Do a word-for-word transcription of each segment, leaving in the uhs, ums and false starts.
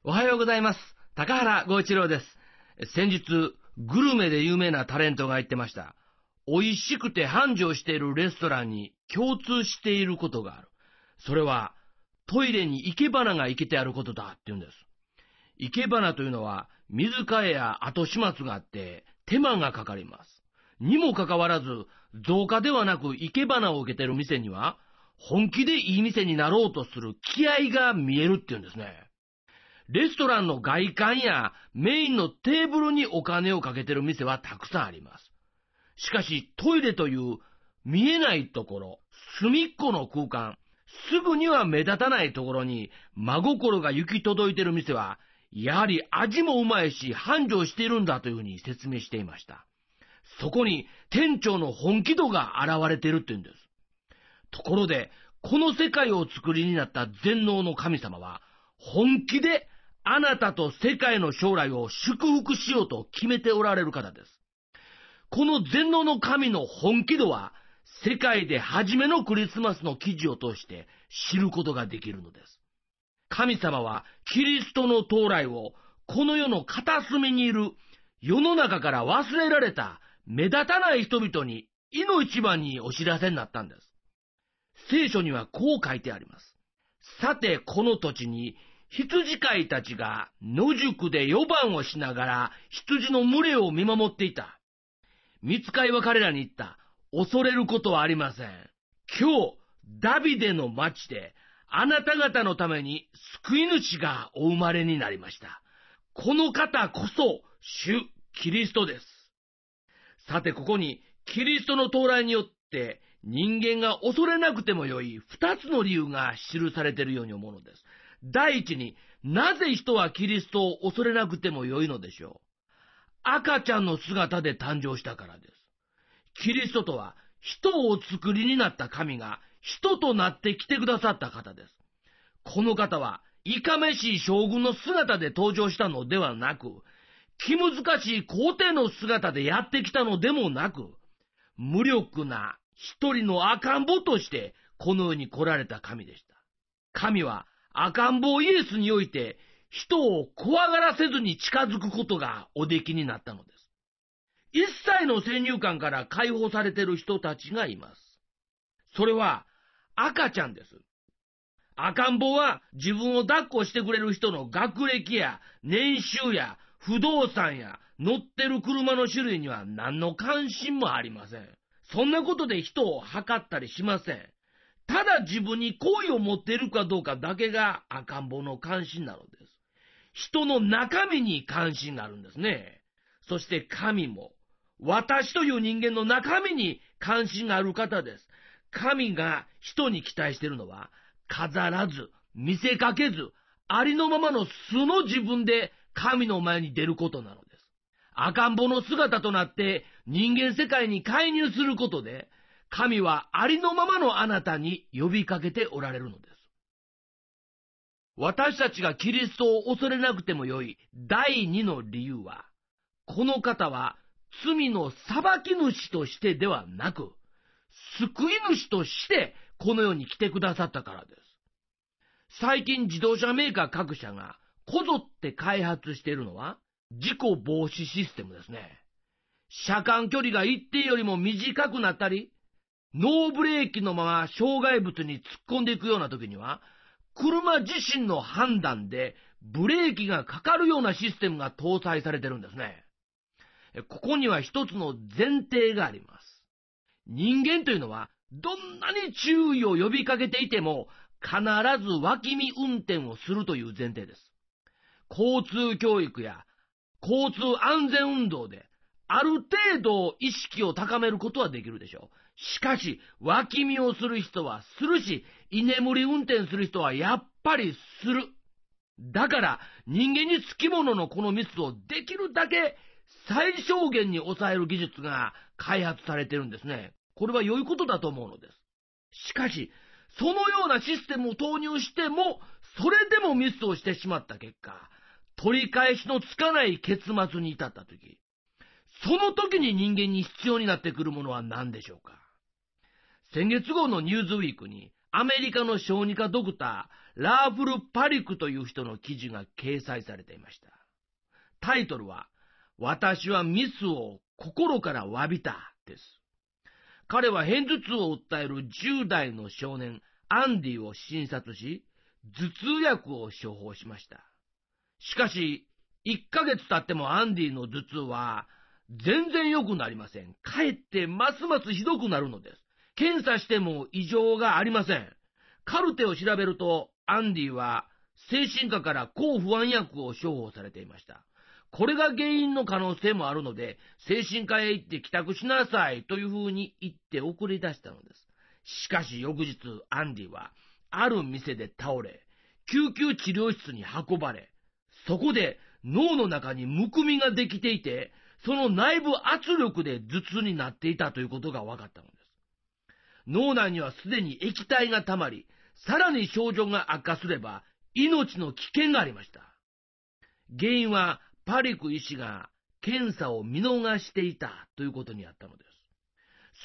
おはようございます。高原剛一郎です。先日、グルメで有名なタレントが言ってました。美味しくて繁盛しているレストランに共通していることがある。それは、トイレに生け花が生けてあることだって言うんです。生け花というのは、水替えや後始末があって、手間がかかります。にもかかわらず、造花ではなく生け花を受けている店には、本気でいい店になろうとする気合が見えるって言うんですね。レストランの外観やメインのテーブルにお金をかけてる店はたくさんあります。しかしトイレという見えないところ、隅っこの空間、すぐには目立たないところに真心が行き届いている店は、やはり味もうまいし繁盛しているんだというふうに説明していました。そこに店長の本気度が現れているっていうんです。ところで、この世界をお作りになった全能の神様は、本気であなたと世界の将来を祝福しようと決めておられる方です。この全能の神の本気度は、世界で初めのクリスマスの記事を通して知ることができるのです。神様はキリストの到来をこの世の片隅にいる世の中から忘れられた目立たない人々にいの一番にお知らせになったんです。聖書にはこう書いてあります。さてこの土地に羊飼いたちが野宿で夜番をしながら羊の群れを見守っていた。御使いは彼らに言った。恐れることはありません。今日、ダビデの町であなた方のために救い主がお生まれになりました。この方こそ主キリストです。さてここにキリストの到来によって人間が恐れなくてもよい二つの理由が記されているように思うのです。第一に、なぜ人はキリストを恐れなくてもよいのでしょう。赤ちゃんの姿で誕生したからです。キリストとは人をお作りになった神が人となって来てくださった方です。この方はいかめしい将軍の姿で登場したのではなく、気難しい皇帝の姿でやってきたのでもなく、無力な一人の赤ん坊としてこの世に来られた神でした。神は赤ん坊イエスにおいて人を怖がらせずに近づくことがおできになったのです。一切の先入観から解放されている人たちがいます。それは赤ちゃんです。赤ん坊は自分を抱っこしてくれる人の学歴や年収や不動産や乗ってる車の種類には何の関心もありません。そんなことで人を測ったりしません。ただ自分に好意を持っているかどうかだけが赤ん坊の関心なのです。人の中身に関心があるんですね。そして神も私という人間の中身に関心がある方です。神が人に期待しているのは飾らず見せかけずありのままの素の自分で神の前に出ることなのです。赤ん坊の姿となって人間世界に介入することで神はありのままのあなたに呼びかけておられるのです。私たちがキリストを恐れなくてもよい第二の理由は、この方は罪の裁き主としてではなく、救い主としてこの世に来てくださったからです。最近自動車メーカー各社がこぞって開発しているのは事故防止システムですね。車間距離が一定よりも短くなったり、ノーブレーキのまま障害物に突っ込んでいくような時には、車自身の判断でブレーキがかかるようなシステムが搭載されてるんですね。ここには一つの前提があります。人間というのはどんなに注意を呼びかけていても必ず脇見運転をするという前提です。交通教育や交通安全運動である程度意識を高めることはできるでしょう。しかし、脇見をする人はするし、居眠り運転する人はやっぱりする。だから、人間につきもののこのミスをできるだけ最小限に抑える技術が開発されているんですね。これは良いことだと思うのです。しかし、そのようなシステムを投入しても、それでもミスをしてしまった結果、取り返しのつかない結末に至ったとき、その時に人間に必要になってくるものは何でしょうか。先月号のニューズウィークにアメリカの小児科ドクター、ラーフル・パリクという人の記事が掲載されていました。タイトルは、私はミスを心から詫びたです。彼は片頭痛を訴えるじゅう代の少年、アンディを診察し、頭痛薬を処方しました。しかし、いっかげつ経ってもアンディの頭痛は全然良くなりません。かえってますますひどくなるのです。検査しても異常がありません。カルテを調べると、アンディは精神科から抗不安薬を処方されていました。これが原因の可能性もあるので、精神科へ行って帰宅しなさいというふうに言って送り出したのです。しかし翌日、アンディはある店で倒れ、救急治療室に運ばれ、そこで脳の中にむくみができていて、その内部圧力で頭痛になっていたということが分かったのです。脳内にはすでに液体がたまり、さらに症状が悪化すれば命の危険がありました。原因はパリク医師が検査を見逃していたということにあったのです。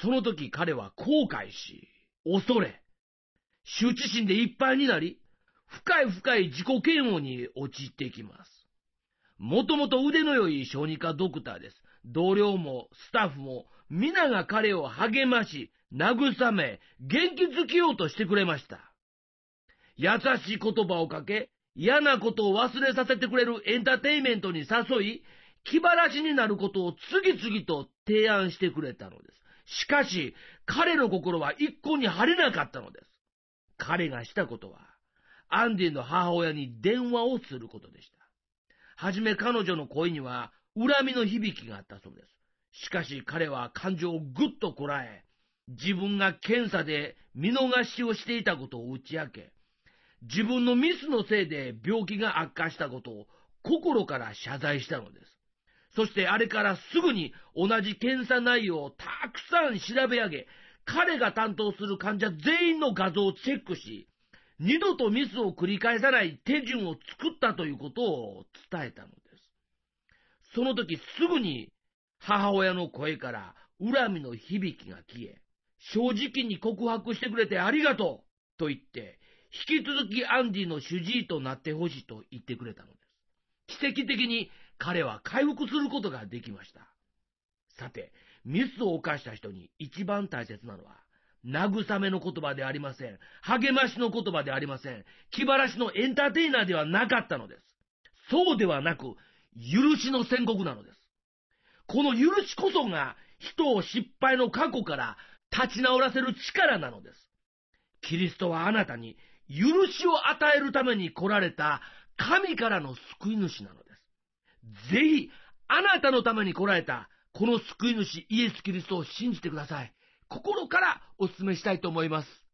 その時彼は後悔し、恐れ、羞恥心でいっぱいになり、深い深い自己嫌悪に陥っていきます。もともと腕の良い小児科ドクターです。同僚もスタッフも皆が彼を励まし、慰め、元気づけようとしてくれました。優しい言葉をかけ、嫌なことを忘れさせてくれるエンターテインメントに誘い、気晴らしになることを次々と提案してくれたのです。しかし、彼の心は一向に晴れなかったのです。彼がしたことは、アンディの母親に電話をすることでした。はじめ彼女の声には恨みの響きがあったそうです。しかし彼は感情をぐっとこらえ、自分が検査で見逃しをしていたことを打ち明け、自分のミスのせいで病気が悪化したことを心から謝罪したのです。そしてあれからすぐに同じ検査内容をたくさん調べ上げ、彼が担当する患者全員の画像をチェックし、二度とミスを繰り返さない手順を作ったということを伝えたのです。その時すぐに母親の声から恨みの響きが消え、正直に告白してくれてありがとうと言って、引き続きアンディの主治医となってほしいと言ってくれたのです。奇跡的に彼は回復することができました。さて、ミスを犯した人に一番大切なのは、慰めの言葉でありません。励ましの言葉でありません。気晴らしのエンターテイナーではなかったのです。そうではなく、許しの宣告なのです。この許しこそが人を失敗の過去から立ち直らせる力なのです。キリストはあなたに許しを与えるために来られた神からの救い主なのです。ぜひあなたのために来られたこの救い主イエス・キリストを信じてください。心からお勧めしたいと思います。